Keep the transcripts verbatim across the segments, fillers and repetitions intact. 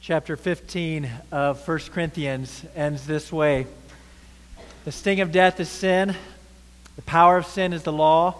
chapter fifteen of First Corinthians ends this way. The sting of death is sin. The power of sin is the law.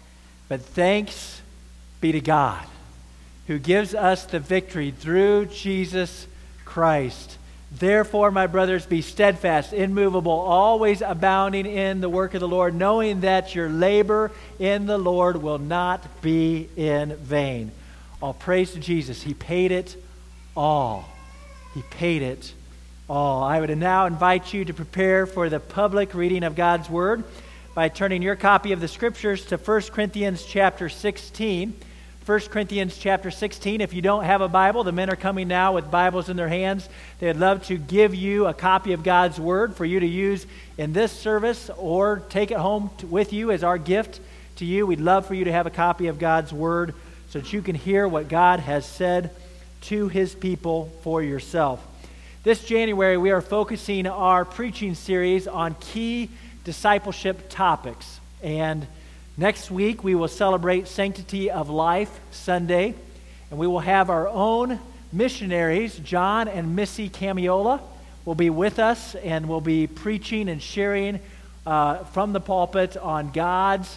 But thanks be to God, who gives us the victory through Jesus Christ. Therefore, my brothers, be steadfast, immovable, always abounding in the work of the Lord, knowing that your labor in the Lord will not be in vain. All praise to Jesus. He paid it all. He paid it all. I would now invite you to prepare for the public reading of God's Word by turning your copy of the Scriptures to First Corinthians chapter sixteen. First Corinthians chapter sixteen. If you don't have a Bible, the men are coming now with Bibles in their hands. They'd love to give you a copy of God's Word for you to use in this service or take it home to, with you as our gift to you. We'd love for you to have a copy of God's Word so that you can hear what God has said to His people for yourself. This January, we are focusing our preaching series on key discipleship topics. And next week, we will celebrate Sanctity of Life Sunday, and we will have our own missionaries, John and Missy Camiola, will be with us and will be preaching and sharing uh, from the pulpit on God's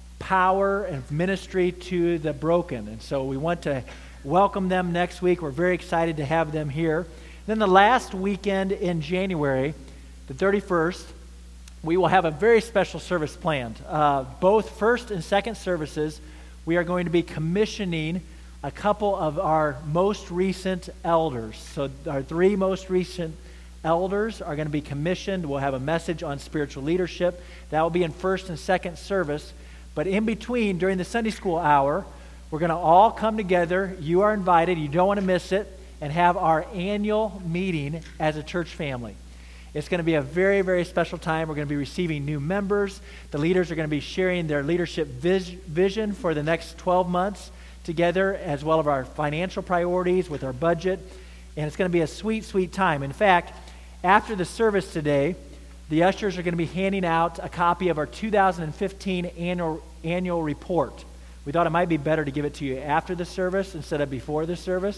power and ministry to the broken. And so we want to welcome them next week. We're very excited to have them here. Then the last weekend in January, the thirty-first, we will have a very special service planned. Uh, both first and second services, we are going to be commissioning a couple of our most recent elders. So our three most recent elders are going to be commissioned. We'll have a message on spiritual leadership. That will be in first and second service. But in between, during the Sunday school hour, we're going to all come together. You are invited. You don't want to miss it. And have our annual meeting as a church family. It's going to be a very, very special time. We're going to be receiving new members. The leaders are going to be sharing their leadership vis- vision for the next twelve months together, as well as our financial priorities with our budget. And it's going to be a sweet, sweet time. In fact, after the service today, the ushers are going to be handing out a copy of our two thousand fifteen annual, annual report. We thought it might be better to give it to you after the service instead of before the service.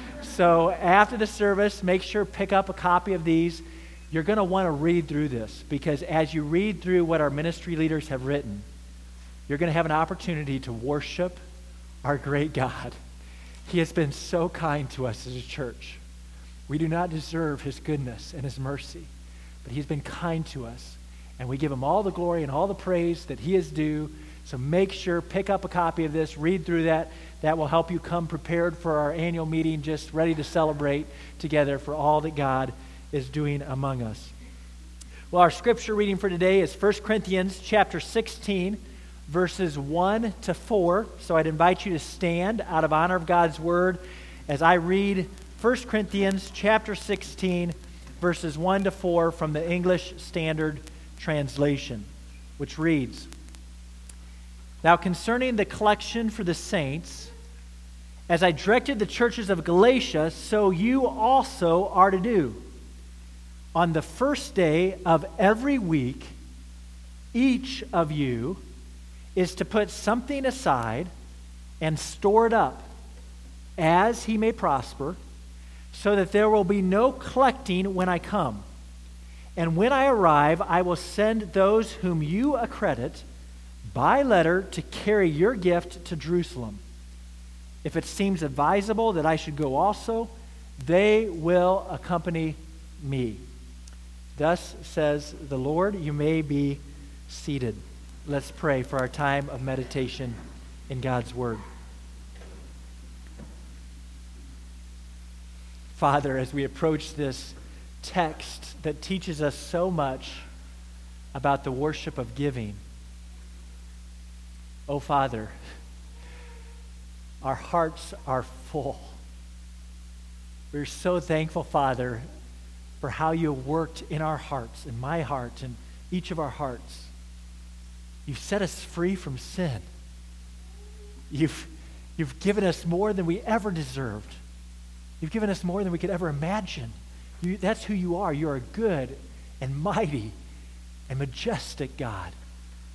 So after the service, make sure pick up a copy of these. You're going to want to read through this, because as you read through what our ministry leaders have written, you're going to have an opportunity to worship our great God. He has been so kind to us as a church. We do not deserve His goodness and His mercy, but He's been kind to us, and we give Him all the glory and all the praise that He is due. So make sure, pick up a copy of this, read through that. That will help you come prepared for our annual meeting, just ready to celebrate together for all that God is doing among us. Well, our scripture reading for today is First Corinthians chapter sixteen, verses one to four. So I'd invite you to stand out of honor of God's word as I read First Corinthians chapter sixteen, verses one to four from the English Standard Translation, which reads, "Now concerning the collection for the saints, as I directed the churches of Galatia, so you also are to do. On the first day of every week, each of you is to put something aside and store it up, as he may prosper, so that there will be no collecting when I come. And when I arrive, I will send those whom you accredit by letter to carry your gift to Jerusalem. If it seems advisable that I should go also, they will accompany me." Thus says the Lord. You may be seated. Let's pray for our time of meditation in God's Word. Father, as we approach this text that teaches us so much about the worship of giving, oh, Father, our hearts are full. We're so thankful, Father, for how you have worked in our hearts, in my heart, and each of our hearts. You've set us free from sin. You've, you've given us more than we ever deserved. You've given us more than we could ever imagine. You, that's who you are. You're a good and mighty and majestic God.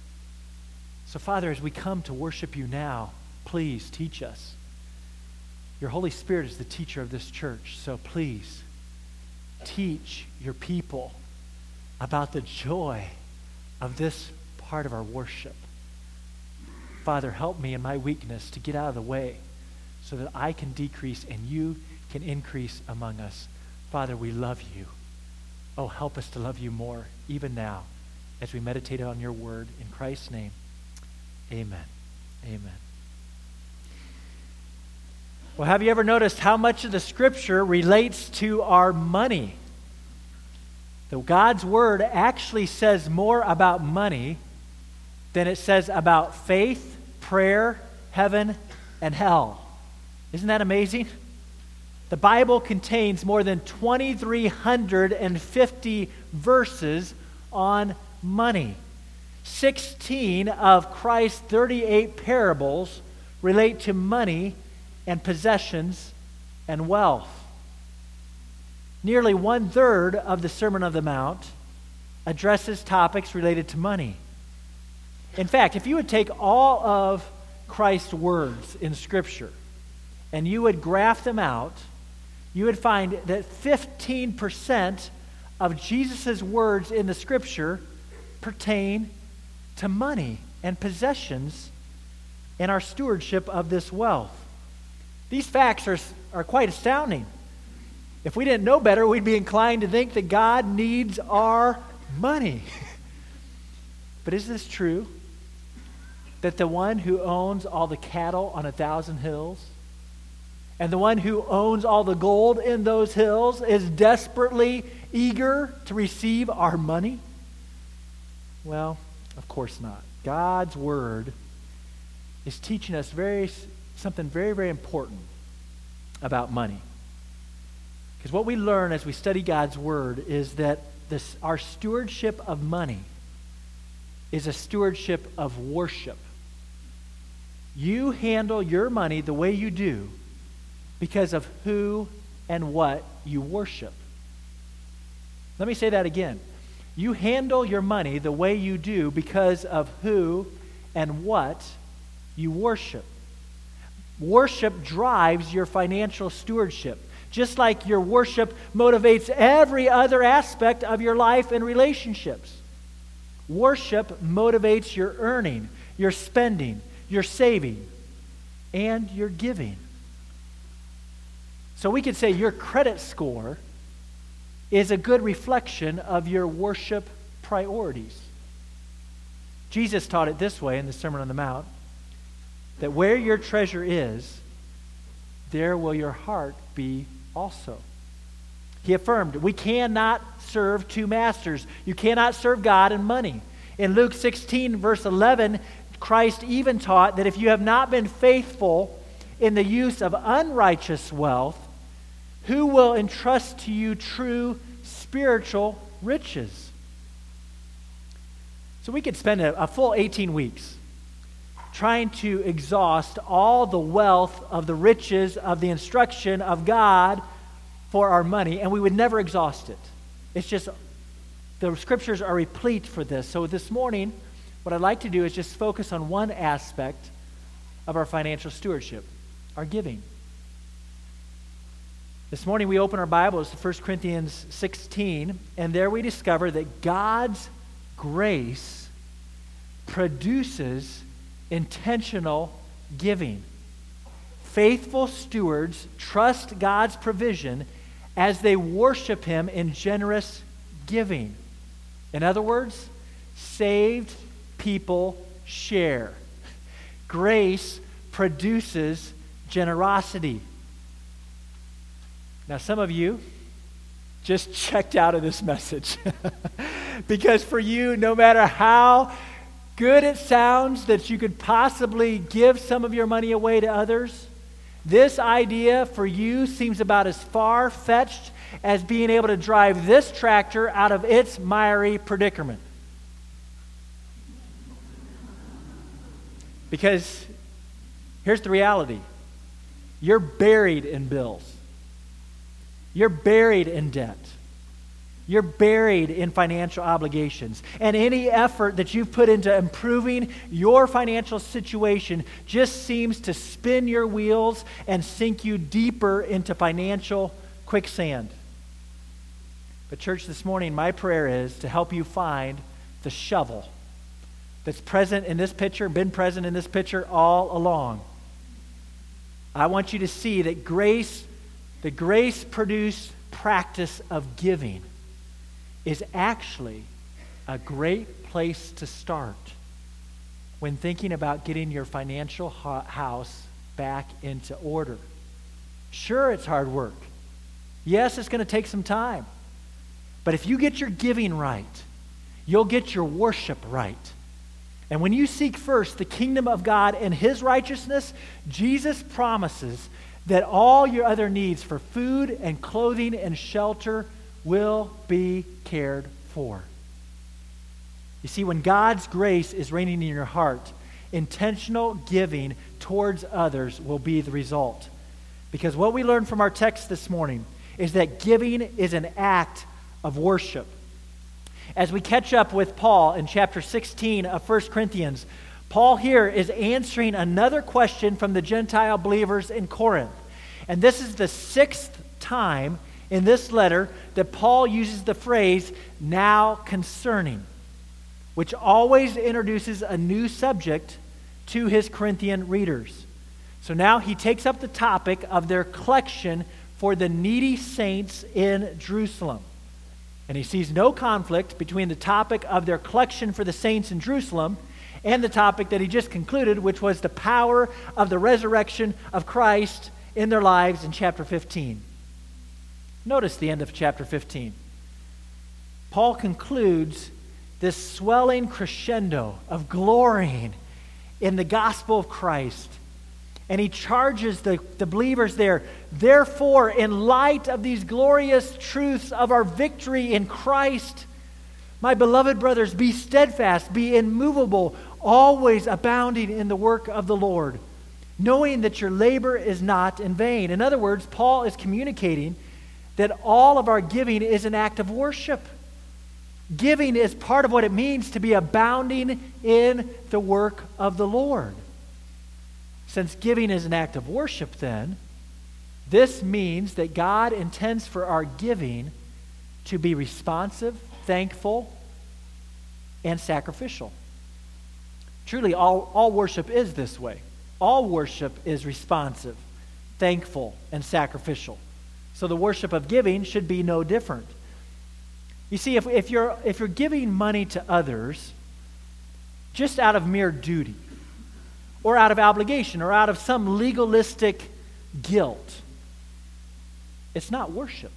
So, Father, as we come to worship you now, please teach us. Your Holy Spirit is the teacher of this church, so please teach your people about the joy of this part of our worship. Father, help me in my weakness to get out of the way so that I can decrease and you can increase among us. Father, we love you. Oh, help us to love you more, even now, as we meditate on your word. In Christ's name, amen. Amen. Well, have you ever noticed how much of the Scripture relates to our money? The God's Word actually says more about money than it says about faith, prayer, heaven, and hell. Isn't that amazing? The Bible contains more than two thousand three hundred fifty verses on money. sixteen of Christ's thirty-eight parables relate to money and possessions and wealth. Nearly one-third of the Sermon on the Mount addresses topics related to money. In fact, if you would take all of Christ's words in Scripture and you would graph them out, you would find that fifteen percent of Jesus' words in the Scripture pertain to money and possessions and our stewardship of this wealth. These facts are, are quite astounding. If we didn't know better, we'd be inclined to think that God needs our money. But is this true? That the one who owns all the cattle on a thousand hills and the one who owns all the gold in those hills is desperately eager to receive our money? Well, of course not. God's word is teaching us very something very, very important about money. Because what we learn as we study God's word is that this, our stewardship of money is a stewardship of worship. You handle your money the way you do because of who and what you worship. Let me say that again. You handle your money the way you do because of who and what you worship. Worship drives your financial stewardship, just like your worship motivates every other aspect of your life and relationships. Worship motivates your earning, your spending, your saving, and your giving. So we could say your credit score is a good reflection of your worship priorities. Jesus taught it this way in the Sermon on the Mount, that where your treasure is, there will your heart be also. He affirmed, we cannot serve two masters. You cannot serve God and money. In Luke sixteen, verse eleven, Christ even taught that if you have not been faithful in the use of unrighteous wealth, who will entrust to you true spiritual riches? So we could spend a, a full eighteen weeks trying to exhaust all the wealth of the riches of the instruction of God for our money, and we would never exhaust it. It's just, the scriptures are replete for this. So this morning, what I'd like to do is just focus on one aspect of our financial stewardship, our giving. This morning we open our Bibles to First Corinthians sixteen, and there we discover that God's grace produces intentional giving. Faithful stewards trust God's provision as they worship Him in generous giving. In other words, saved people share. Grace produces generosity. Now, some of you just checked out of this message because for you, no matter how good it sounds that you could possibly give some of your money away to others, this idea for you seems about as far-fetched as being able to drive this tractor out of its miry predicament. Because here's the reality. You're buried in bills. You're buried in debt. You're buried in financial obligations. And any effort that you've put into improving your financial situation just seems to spin your wheels and sink you deeper into financial quicksand. But church, this morning, my prayer is to help you find the shovel that's present in this picture, been present in this picture all along. I want you to see that grace, the grace-produced practice of giving is actually a great place to start when thinking about getting your financial ho- house back into order. Sure, it's hard work. Yes, it's going to take some time. But if you get your giving right, you'll get your worship right. And when you seek first the kingdom of God and his righteousness, Jesus promises that all your other needs for food and clothing and shelter will be cared for. You see, when God's grace is reigning in your heart, intentional giving towards others will be the result. Because what we learned from our text this morning is that giving is an act of worship. As we catch up with Paul in chapter sixteen of First Corinthians, Paul here is answering another question from the Gentile believers in Corinth. And this is the sixth time in this letter that Paul uses the phrase, now concerning, which always introduces a new subject to his Corinthian readers. So now he takes up the topic of their collection for the needy saints in Jerusalem. And he sees no conflict between the topic of their collection for the saints in Jerusalem and the topic that he just concluded, which was the power of the resurrection of Christ in their lives in chapter fifteen. Notice the end of chapter fifteen. Paul concludes this swelling crescendo of glorying in the gospel of Christ. And he charges the, the believers there, therefore, in light of these glorious truths of our victory in Christ, my beloved brothers, be steadfast, be immovable, always abounding in the work of the Lord, knowing that your labor is not in vain. In other words, Paul is communicating that all of our giving is an act of worship. Giving is part of what it means to be abounding in the work of the Lord. Since giving is an act of worship, then, this means that God intends for our giving to be responsive, thankful, and sacrificial. Truly, all, all worship is this way. All worship is responsive, thankful, and sacrificial. So the worship of giving should be no different. You see, if, if you're if you're giving money to others just out of mere duty, or out of obligation, or out of some legalistic guilt, it's not worship.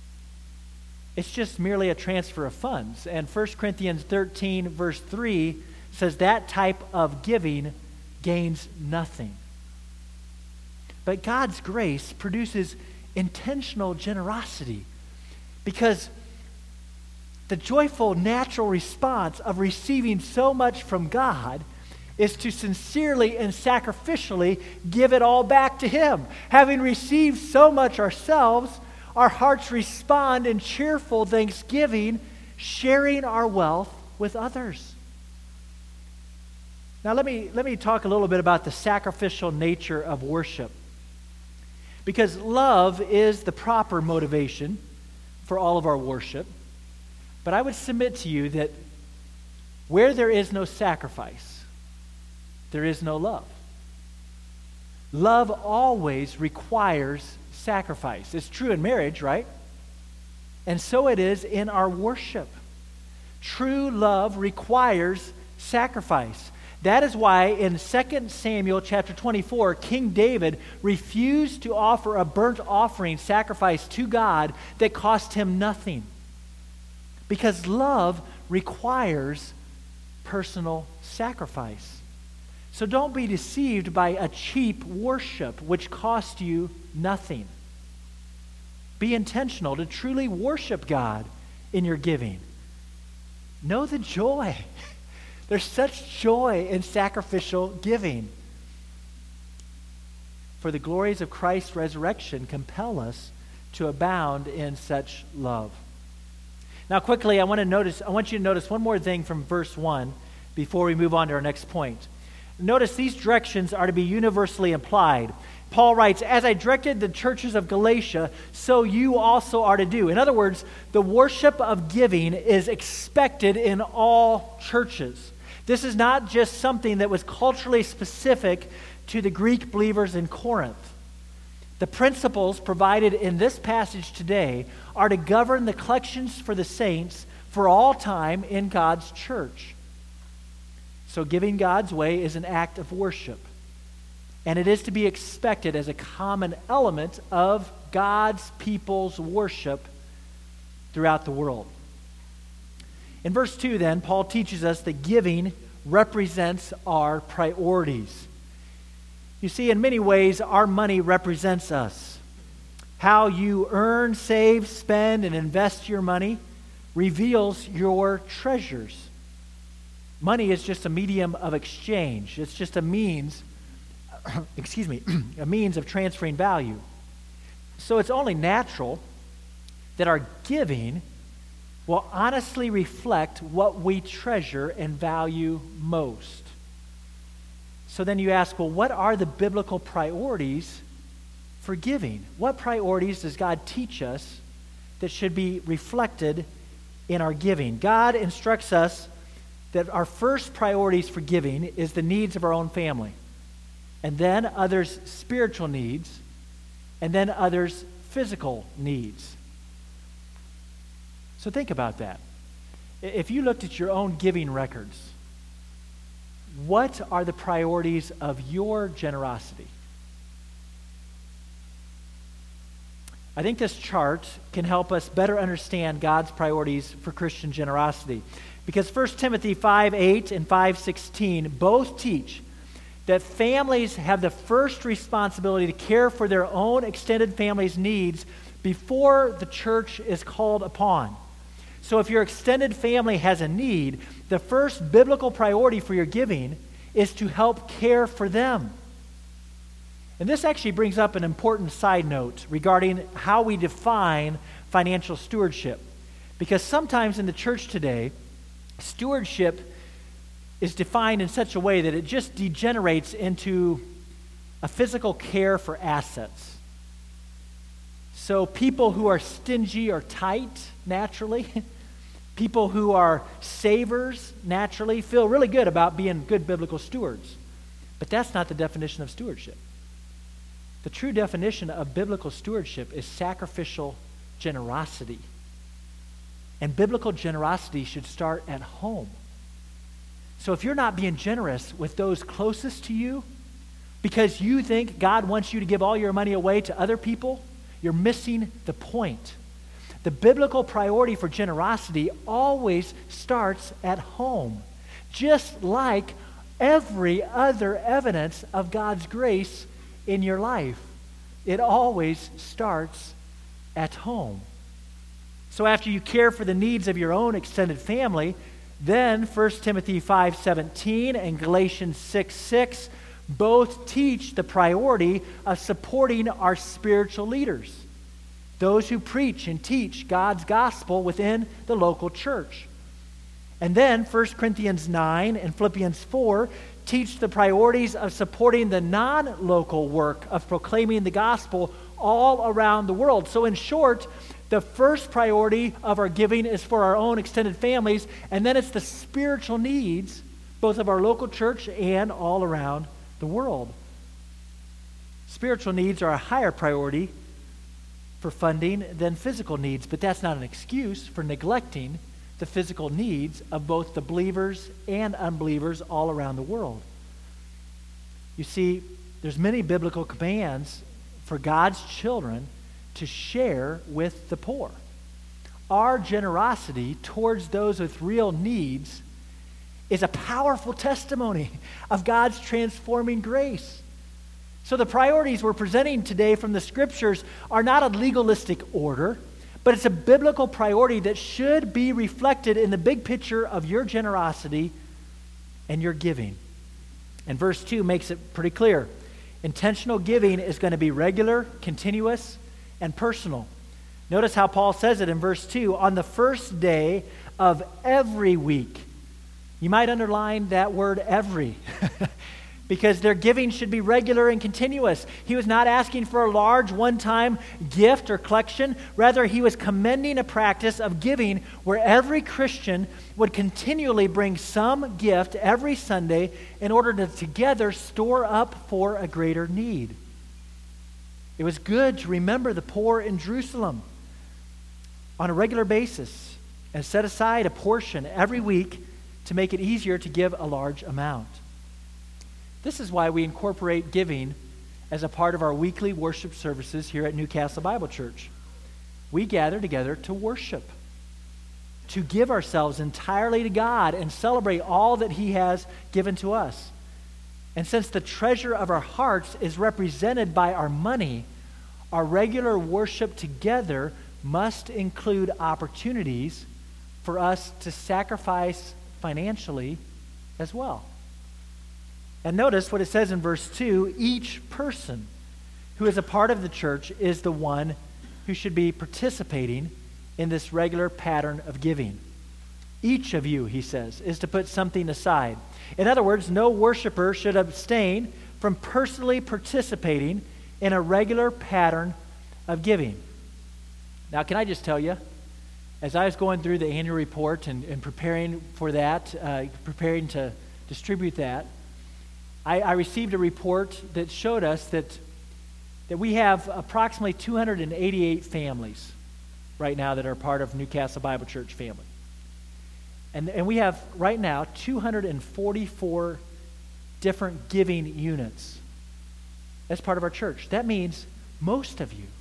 It's just merely a transfer of funds. And First Corinthians thirteen, verse three says that type of giving gains nothing. But God's grace produces intentional generosity, because the joyful natural response of receiving so much from God is to sincerely and sacrificially give it all back to Him. Having received so much ourselves, our hearts respond in cheerful thanksgiving, sharing our wealth with others. Now let me, let me talk a little bit about the sacrificial nature of worship. Because love is the proper motivation for all of our worship. But I would submit to you that where there is no sacrifice, there is no love. Love always requires sacrifice. It's true in marriage, right? And so it is in our worship. True love requires sacrifice. That is why in Second Samuel chapter twenty-four, King David refused to offer a burnt offering sacrifice to God that cost him nothing. Because love requires personal sacrifice. So don't be deceived by a cheap worship which costs you nothing. Be intentional to truly worship God in your giving. Know the joy. There's such joy in sacrificial giving. For the glories of Christ's resurrection compel us to abound in such love. Now, quickly, I want to notice, I want you to notice one more thing from verse one before we move on to our next point. Notice these directions are to be universally applied. Paul writes, as I directed the churches of Galatia, so you also are to do. In other words, the worship of giving is expected in all churches. This is not just something that was culturally specific to the Greek believers in Corinth. The principles provided in this passage today are to govern the collections for the saints for all time in God's church. So giving God's way is an act of worship. And it is to be expected as a common element of God's people's worship throughout the world. In verse two, then, Paul teaches us that giving represents our priorities. You see, in many ways, our money represents us. How you earn, save, spend, and invest your money reveals your treasures. Money is just a medium of exchange. It's just a means excuse me, a means of transferring value. So it's only natural that our giving will honestly reflect what we treasure and value most. So then you ask, well, what are the biblical priorities for giving? What priorities does God teach us that should be reflected in our giving? God instructs us that our first priorities for giving is the needs of our own family, and then others' spiritual needs, and then others' physical needs. So think about that. If you looked at your own giving records, what are the priorities of your generosity? I think this chart can help us better understand God's priorities for Christian generosity. Because First Timothy five eight and five sixteen both teach that families have the first responsibility to care for their own extended family's needs before the church is called upon. So if your extended family has a need, the first biblical priority for your giving is to help care for them. And this actually brings up an important side note regarding how we define financial stewardship. Because sometimes in the church today, stewardship is defined in such a way that it just degenerates into a physical care for assets. So people who are stingy or tight naturally, people who are savers naturally feel really good about being good biblical stewards. But that's not the definition of stewardship. The true definition of biblical stewardship is sacrificial generosity. And biblical generosity should start at home. So if you're not being generous with those closest to you because you think God wants you to give all your money away to other people, you're missing the point. The biblical priority for generosity always starts at home, just like every other evidence of God's grace in your life. It always starts at home. So after you care for the needs of your own extended family, then First Timothy five seventeen and Galatians six six both teach the priority of supporting our spiritual leaders, those who preach and teach God's gospel within the local church. And then First Corinthians nine and Philippians four teach the priorities of supporting the non-local work of proclaiming the gospel all around the world. So in short, the first priority of our giving is for our own extended families, and then it's the spiritual needs, both of our local church and all around the world. Spiritual needs are a higher priority for funding than physical needs, but that's not an excuse for neglecting the physical needs of both the believers and unbelievers all around the world. You see, there's many biblical commands for God's children to share with the poor. Our generosity towards those with real needs is a powerful testimony of God's transforming grace. So the priorities we're presenting today from the scriptures are not a legalistic order, but it's a biblical priority that should be reflected in the big picture of your generosity and your giving. And verse two makes it pretty clear. Intentional giving is going to be regular, continuous, and personal. Notice how Paul says it in verse two, on the first day of every week. You might underline that word every, because their giving should be regular and continuous. He was not asking for a large one-time gift or collection. Rather, he was commending a practice of giving where every Christian would continually bring some gift every Sunday in order to together store up for a greater need. It was good to remember the poor in Jerusalem on a regular basis and set aside a portion every week to make it easier to give a large amount. This is why we incorporate giving as a part of our weekly worship services here at Newcastle Bible Church. We gather together to worship, to give ourselves entirely to God and celebrate all that He has given to us. And since the treasure of our hearts is represented by our money, our regular worship together must include opportunities for us to sacrifice financially as well. And notice what it says in verse two, each person who is a part of the church is the one who should be participating in this regular pattern of giving. Each of you, he says, is to put something aside. In other words, no worshiper should abstain from personally participating in a regular pattern of giving. Now, can I just tell you, as I was going through the annual report and, and preparing for that, uh, preparing to distribute that, I, I received a report that showed us that, that we have approximately two hundred eighty-eight families right now that are part of Newcastle Bible Church family. And, and we have right now two hundred forty-four different giving units as part of our church. That means most of you,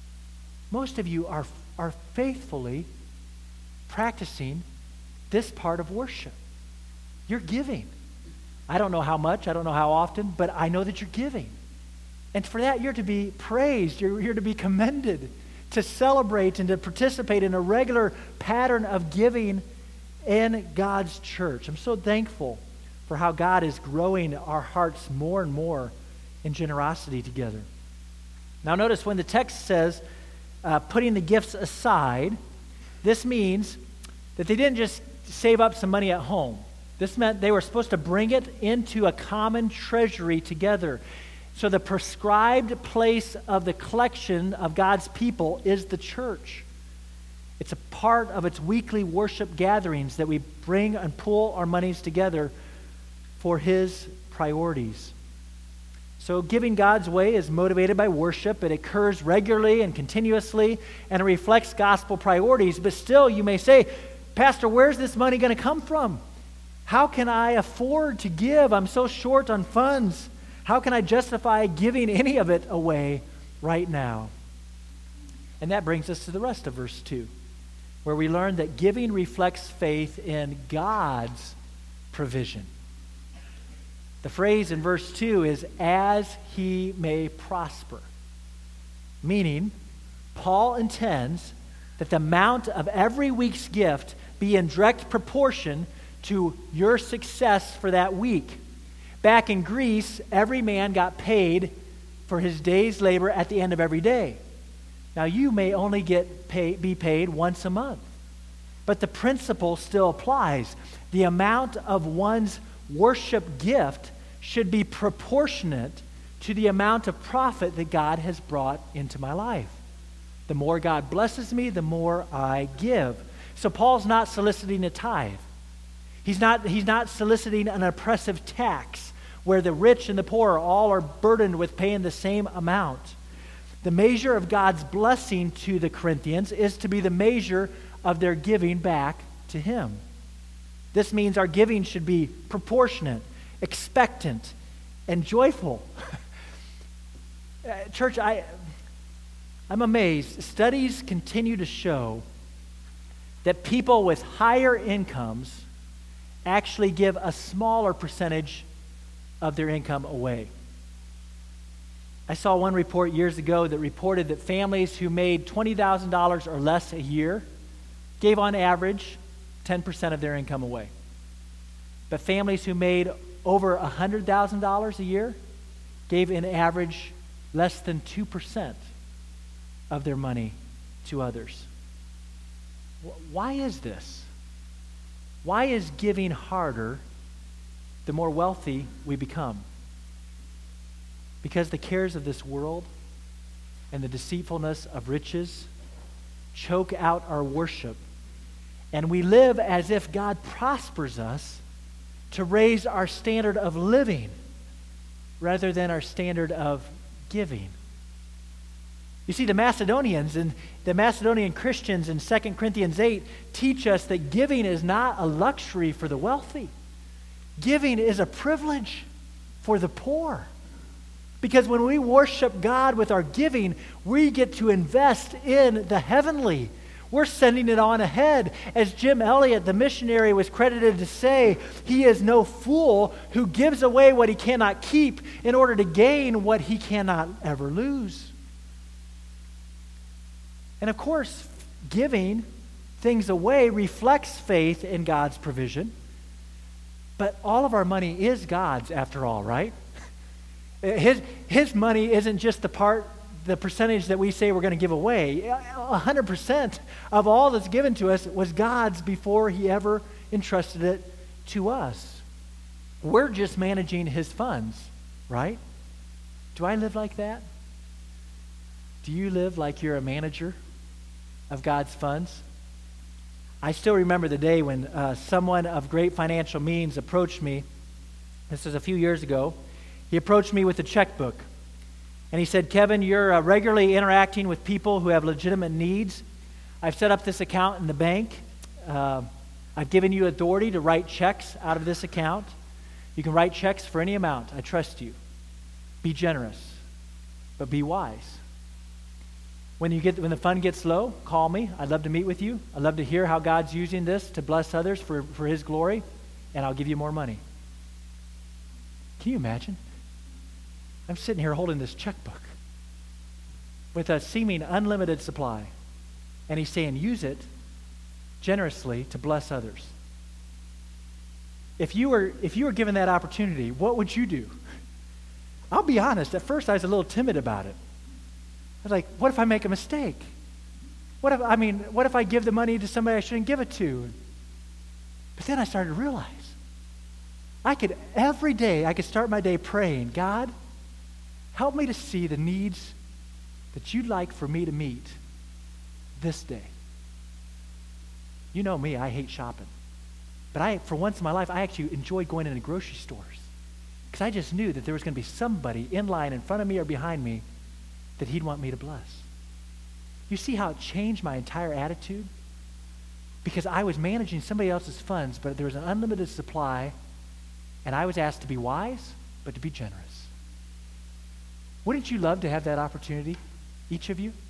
most of you are, are faithfully practicing this part of worship. You're giving. I don't know how much, I don't know how often, but I know that you're giving. And for that, you're to be praised, you're, you're to be commended, to celebrate and to participate in a regular pattern of giving in God's church. I'm so thankful for how God is growing our hearts more and more in generosity together. Now notice when the text says, uh, putting the gifts aside, this means that they didn't just save up some money at home. This meant they were supposed to bring it into a common treasury together. So the prescribed place of the collection of God's people is the church. It's a part of its weekly worship gatherings that we bring and pool our monies together for His priorities. So giving God's way is motivated by worship. It occurs regularly and continuously, and it reflects gospel priorities. But still, you may say, Pastor, where's this money going to come from? How can I afford to give? I'm so short on funds. How can I justify giving any of it away right now? And that brings us to the rest of verse two, where we learn that giving reflects faith in God's provision. The phrase in verse two is, as He may prosper. Meaning, Paul intends that the amount of every week's gift be in direct proportion to your success for that week. Back in Greece, every man got paid for his day's labor at the end of every day. Now, you may only get pay, be paid once a month, but the principle still applies. The amount of one's worship gift should be proportionate to the amount of profit that God has brought into my life. The more God blesses me, the more I give. So Paul's not soliciting a tithe. He's not, he's not soliciting an oppressive tax where the rich and the poor all are burdened with paying the same amount. The measure of God's blessing to the Corinthians is to be the measure of their giving back to Him. This means our giving should be proportionate, expectant, and joyful. Church, I, I'm amazed. Studies continue to show that people with higher incomes actually give a smaller percentage of their income away. I saw one report years ago that reported that families who made twenty thousand dollars or less a year gave on average ten percent of their income away. But families who made over one hundred thousand dollars a year gave in average less than two percent of their money to others. Why is this? Why is giving harder the more wealthy we become? Because the cares of this world and the deceitfulness of riches choke out our worship, and we live as if God prospers us to raise our standard of living rather than our standard of giving. You see, the Macedonians and the Macedonian Christians in Second Corinthians eight teach us that giving is not a luxury for the wealthy. Giving is a privilege for the poor. Because when we worship God with our giving, we get to invest in the heavenly. We're sending it on ahead. As Jim Elliot, the missionary, was credited to say, he is no fool who gives away what he cannot keep in order to gain what he cannot ever lose. And of course, giving things away reflects faith in God's provision. But all of our money is God's after all, right? His, his money isn't just the part, the percentage that we say we're going to give away. one hundred percent of all that's given to us was God's before he ever entrusted it to us. We're just managing his funds, right? Do I live like that? Do you live like you're a manager of God's funds? I still remember the day when uh, someone of great financial means approached me. This was a few years ago. He approached me with a checkbook. And he said, Kevin, you're uh, regularly interacting with people who have legitimate needs. I've set up this account in the bank. Uh, I've given you authority to write checks out of this account. You can write checks for any amount. I trust you. Be generous, but be wise. When you get when the fund gets low, call me. I'd love to meet with you. I'd love to hear how God's using this to bless others for, for his glory, and I'll give you more money. Can you imagine? I'm sitting here holding this checkbook with a seeming unlimited supply, and he's saying, use it generously to bless others. If you were if you were given that opportunity, what would you do? I'll be honest, at first I was a little timid about it. I was like, what if I make a mistake? What if, I mean, what if I give the money to somebody I shouldn't give it to? But then I started to realize, I could, every day, I could start my day praying, God, help me to see the needs that you'd like for me to meet this day. You know me, I hate shopping. But I, for once in my life, I actually enjoyed going into grocery stores because I just knew that there was going to be somebody in line in front of me or behind me that he'd want me to bless. You see how it changed my entire attitude? Because I was managing somebody else's funds, but there was an unlimited supply, and I was asked to be wise, but to be generous. Wouldn't you love to have that opportunity, each of you?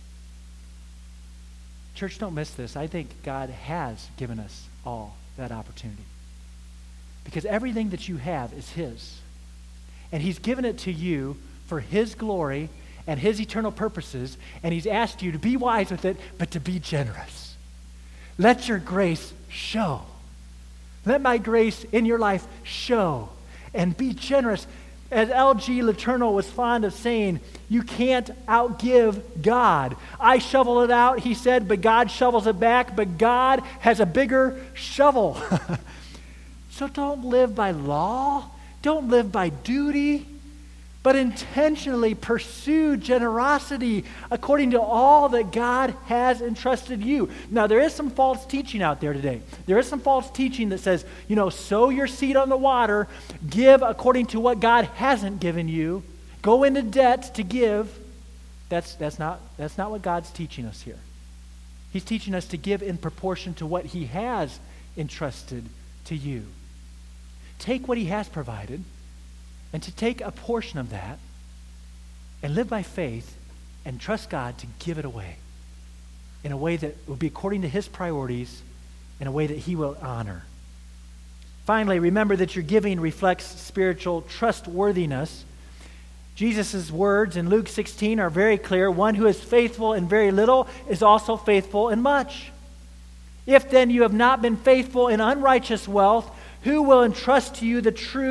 Church, don't miss this. I think God has given us all that opportunity. Because everything that you have is his. And he's given it to you for his glory and his eternal purposes, and he's asked you to be wise with it, but to be generous. Let your grace show. Let my grace in your life show, and be generous. As L G Letourneau was fond of saying, you can't outgive God. I shovel it out, he said, but God shovels it back, but God has a bigger shovel. So don't live by law. Don't live by duty. But intentionally pursue generosity according to all that God has entrusted you. Now, there is some false teaching out there today. There is some false teaching that says, you know, sow your seed on the water, give according to what God hasn't given you, go into debt to give. That's, that's, not, that's not what God's teaching us here. He's teaching us to give in proportion to what he has entrusted to you. Take what he has provided, and to take a portion of that and live by faith and trust God to give it away in a way that will be according to his priorities, in a way that he will honor. Finally, remember that your giving reflects spiritual trustworthiness. Jesus' words in Luke sixteen are very clear. One who is faithful in very little is also faithful in much. If then you have not been faithful in unrighteous wealth, who will entrust to you the true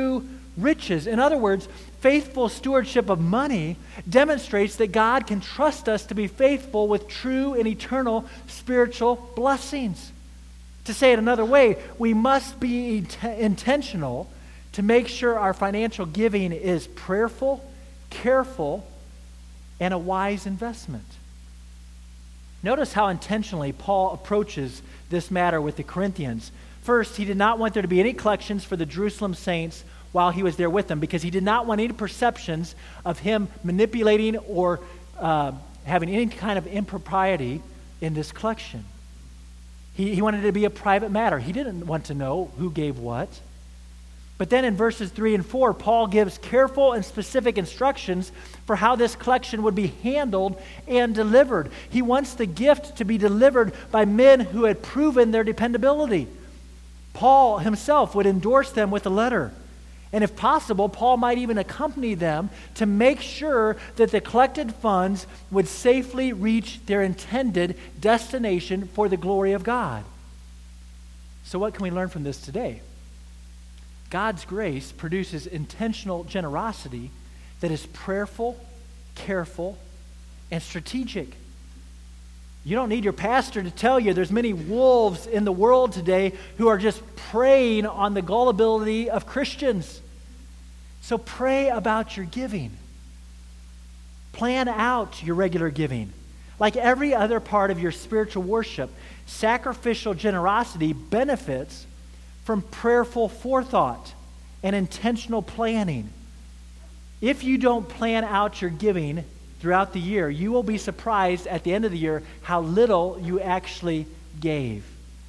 riches. In other words, faithful stewardship of money demonstrates that God can trust us to be faithful with true and eternal spiritual blessings. To say it another way, we must be int- intentional to make sure our financial giving is prayerful, careful, and a wise investment. Notice how intentionally Paul approaches this matter with the Corinthians. First, he did not want there to be any collections for the Jerusalem saints while he was there with them, because he did not want any perceptions of him manipulating or uh, having any kind of impropriety in this collection. He, he wanted it to be a private matter. He didn't want to know who gave what. But then in verses three and four, Paul gives careful and specific instructions for how this collection would be handled and delivered. He wants the gift to be delivered by men who had proven their dependability. Paul himself would endorse them with a letter. And if possible, Paul might even accompany them to make sure that the collected funds would safely reach their intended destination for the glory of God. So what can we learn from this today? God's grace produces intentional generosity that is prayerful, careful, and strategic. You don't need your pastor to tell you there's many wolves in the world today who are just preying on the gullibility of Christians. So pray about your giving. Plan out your regular giving. Like every other part of your spiritual worship, sacrificial generosity benefits from prayerful forethought and intentional planning. If you don't plan out your giving throughout the year, you will be surprised at the end of the year how little you actually gave.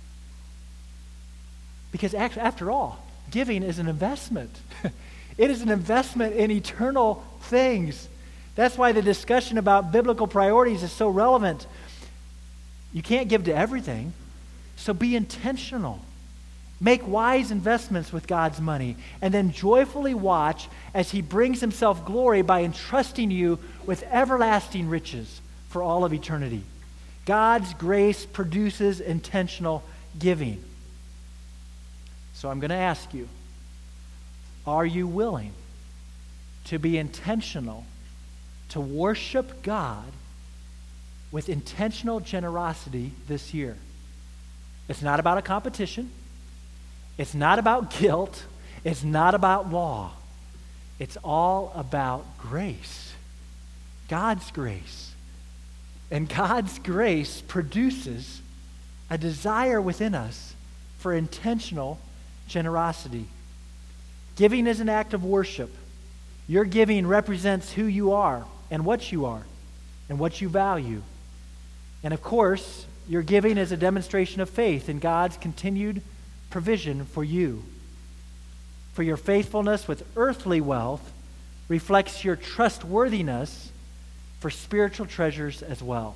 Because after all, giving is an investment. It is an investment in eternal things. That's why the discussion about biblical priorities is so relevant. You can't give to everything, so be intentional. Make wise investments with God's money, and then joyfully watch as he brings himself glory by entrusting you with everlasting riches for all of eternity. God's grace produces intentional giving. So I'm going to ask you, are you willing to be intentional to worship God with intentional generosity this year? It's not about a competition. It's not about guilt. It's not about law. It's all about grace. God's grace. And God's grace produces a desire within us for intentional generosity. Giving is an act of worship. Your giving represents who you are and what you are and what you value. And of course, your giving is a demonstration of faith in God's continued provision for you. For your faithfulness with earthly wealth reflects your trustworthiness for spiritual treasures as well.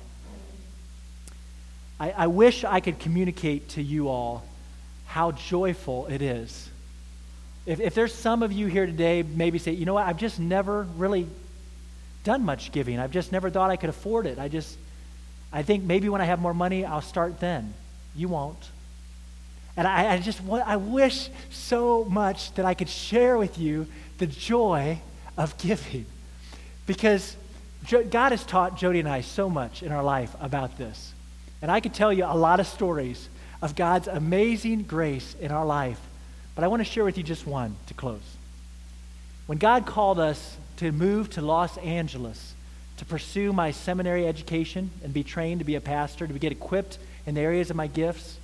I, I wish I could communicate to you all how joyful it is. If, if there's some of you here today maybe say, you know what, I've just never really done much giving. I've just never thought I could afford it. I just, I think maybe when I have more money, I'll start then. You won't. And I, I just want, I wish so much that I could share with you the joy of giving. Because jo- God has taught Jody and I so much in our life about this. And I could tell you a lot of stories of God's amazing grace in our life. But I want to share with you just one to close. When God called us to move to Los Angeles to pursue my seminary education and be trained to be a pastor, to get equipped in the areas of my gifts,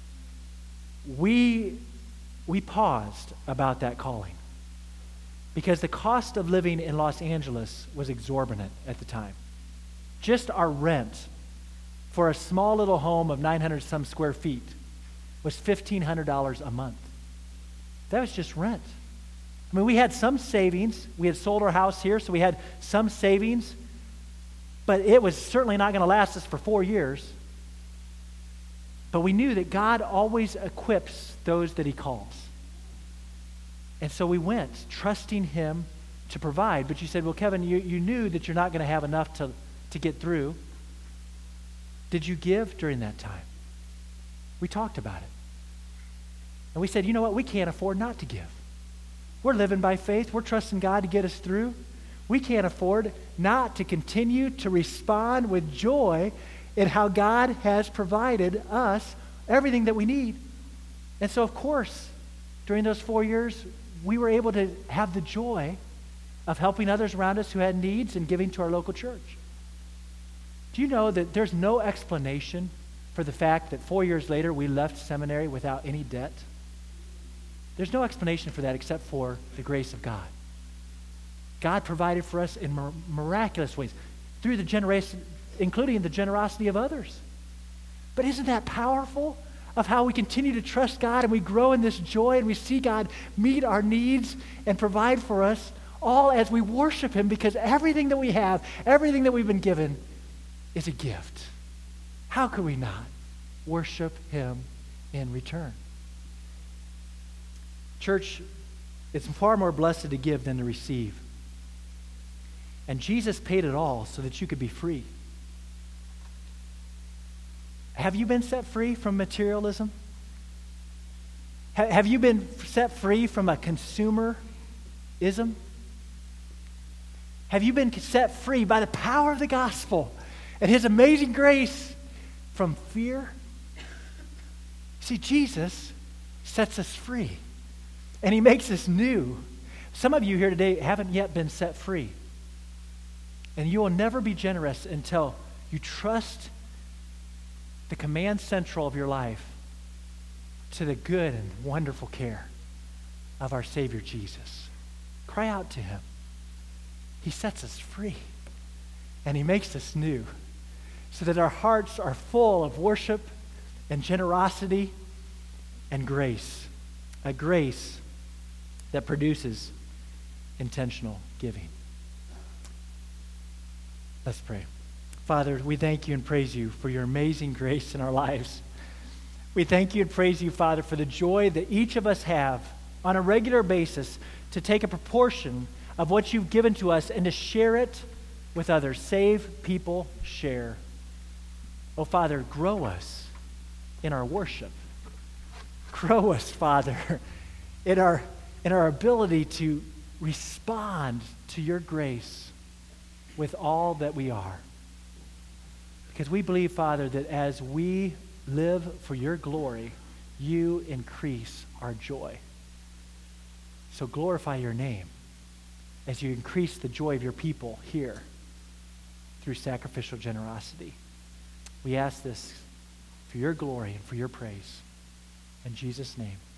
we, we paused about that calling because the cost of living in Los Angeles was exorbitant at the time. Just our rent for a small little home of nine hundred some square feet was fifteen hundred dollars a month. That was just rent. I mean, we had some savings. We had sold our house here, so we had some savings, but it was certainly not going to last us for four years. But we knew that God always equips those that he calls. And so we went, trusting him to provide. But you said, well, Kevin, you, you knew that you're not going to have enough to, to get through. Did you give during that time? We talked about it. And we said, you know what? We can't afford not to give. We're living by faith. We're trusting God to get us through. We can't afford not to continue to respond with joy in how God has provided us everything that we need. And so, of course, during those four years, we were able to have the joy of helping others around us who had needs and giving to our local church. Do you know that there's no explanation for the fact that four years later we left seminary without any debt? There's no explanation for that except for the grace of God. God provided for us in mir- miraculous ways through the generation, including the generosity of others. But isn't that powerful of how we continue to trust God and we grow in this joy and we see God meet our needs and provide for us all as we worship him, because everything that we have, everything that we've been given is a gift. How could we not worship him in return? Church, it's far more blessed to give than to receive. And Jesus paid it all so that you could be free. Have you been set free from materialism? Ha- have you been set free from a consumerism? Have you been set free by the power of the gospel and his amazing grace from fear? See, Jesus sets us free, and he makes us new. Some of you here today haven't yet been set free, and you will never be generous until you trust the command central of your life to the good and wonderful care of our Savior Jesus. Cry out to him. He sets us free, and he makes us new so that our hearts are full of worship and generosity and grace, a grace that produces intentional giving. Let's pray. Father, we thank you and praise you for your amazing grace in our lives. We thank you and praise you, Father, for the joy that each of us have on a regular basis to take a proportion of what you've given to us and to share it with others. Save people, share. Oh, Father, grow us in our worship. Grow us, Father, in our, in our ability to respond to your grace with all that we are. Because we believe, Father, that as we live for your glory, you increase our joy. So glorify your name as you increase the joy of your people here through sacrificial generosity. We ask this for your glory and for your praise. In Jesus' name.